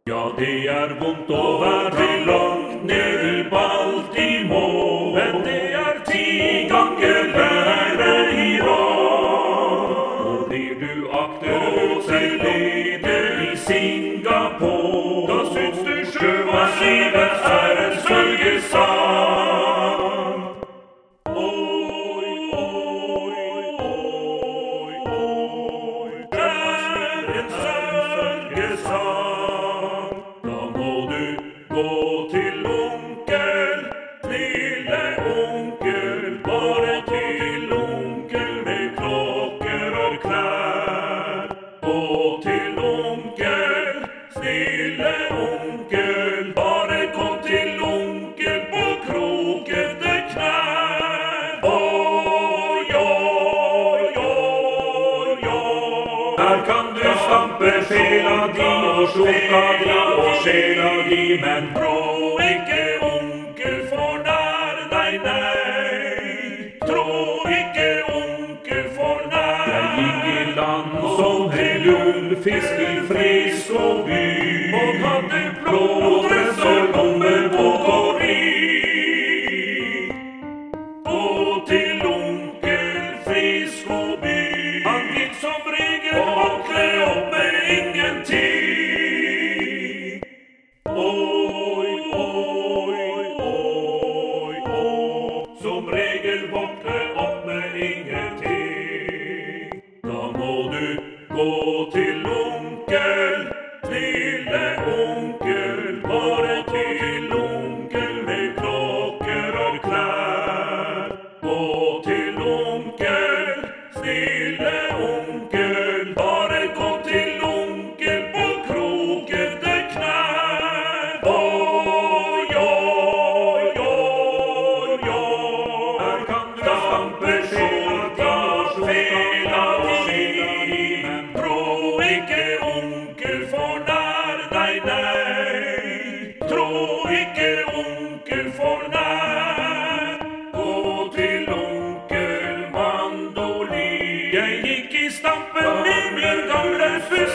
Ja, det vondt å være langt ned i Baltimore, men det 10 ganger verre i rad. Og blir du akterutseilt til leder i Singapore, da syns du sjømannslivet en sørgesang. Oi, oi, oi, oi, en sørgesang. Da må du gå til onkel, lille onkel, bare til onkel med klokker og klær. Gå til onkel, snille onkel, bare gå til onkel på krokete knær. Oi, oi, oi, oi. Her kan du stampe sjela di og skjorta di og sjela di, men tro ikke onkel for nær deg, nei. Tro ikke onkel for nær. Jeg gikk i land som til gullfisk i Frisco by, og hadde blodress og lommebok og rik. Gå til onkel Frisco by, han vil som regel håndkle opp med ingenting. Oi, oi, oi, oi, som regel håndkle opp med ingenting. Da må du gå til onkel, lille onkel, bare til onkel med klokker og klær. Gå til onkel, snille onkel, bare gå til onkel på krokete knær. Oi, oi, oi, oi, her kan du stampe sjela di, men tro ikke onkel for nær deg, nei. Tro ikke onkel for nær. Gå til onkel Mandolin. Jeg gikk i stampen i min gamle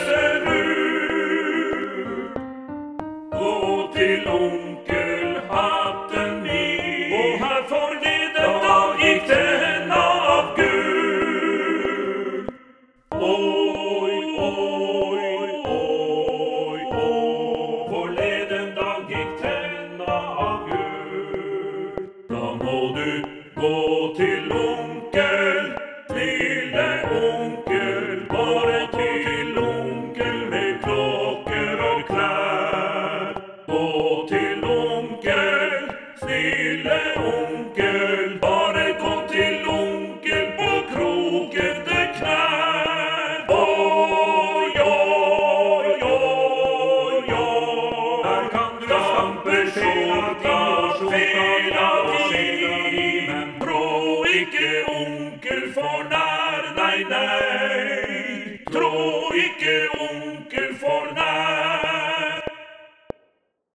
fusserud. Gå til onkel Hatten min, og her forleden dag gikk tenna av gull. Oi, oi, oi, oi, forleden dag gikk tenna av gull. Da må du gå til onkel, lille onkel, bare til onkel med klokker og klær. Gå til onkel, snille onkel, bare gå til onkel på krokete knær. Oi, oi, oi, oi, her kan du stampe sjela di, men tro ikke onkel for nær deg, nei.